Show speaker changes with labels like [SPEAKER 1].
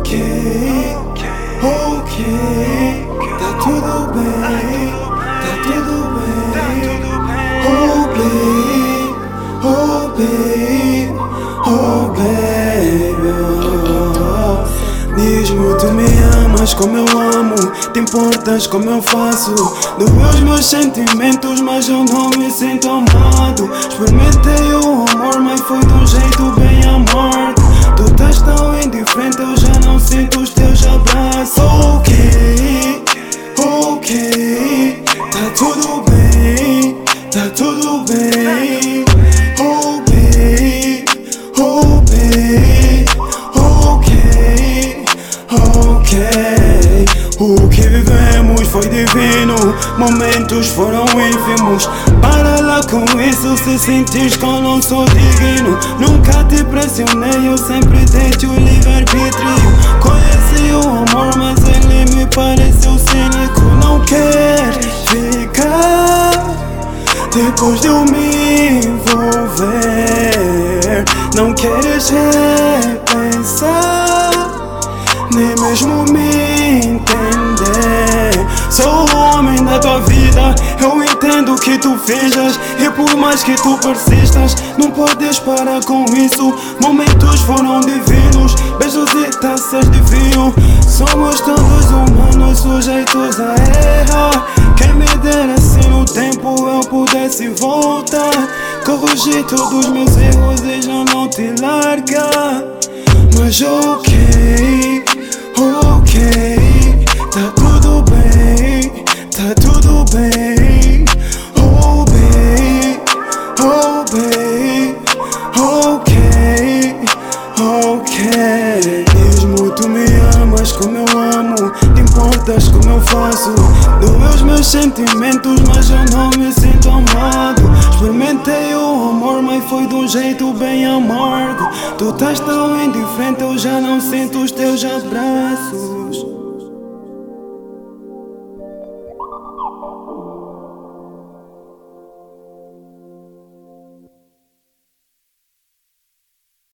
[SPEAKER 1] ok, tá tudo bem, tá tudo bem. Oh baby, oh baby, oh baby. Diz-me, tu me amas como eu amo, te importas como eu faço. Doeu os meus sentimentos, mas eu não me sinto amado. Experimentei o amor, mas foi de um jeito bem amargo. Tu estás tão indiferente, eu já não sinto os teus abraços. Ok, ok, tá tudo bem, tá tudo bem. Oh baby, oh baby, ok, ok. O que vivemos foi divino, momentos foram ínfimos. Para lá com isso, se sentires que eu não sou digno. Nunca te pressionei, eu sempre dei-te o livre-arbítrio. Conheci o amor, mas ele me pareceu cínico. Não quer ficar depois de eu me envolver. Não queres repensar, nem mesmo me entender. Sou o homem da tua vida, eu entendo que tu finjas. E por mais que tu persistas, não podes parar com isso. Momentos foram divinos, beijos e taças de vinho. Somos todos humanos sujeitos a errar. Quem me dera se no tempo eu pudesse voltar, corrigir todos meus erros e já não te largar. Mas ok, ok, tá tudo bem, tá tudo bem. Oh baby, oh baby, ok, ok. Diz-me, tu me amas como eu amo, te importas como eu faço. Doeu os meus sentimentos, mas eu não me sinto amado. Experimentei o amor, mas foi de um jeito bem amargo. Tu estás tão indiferente, eu já não sinto os teus abraços.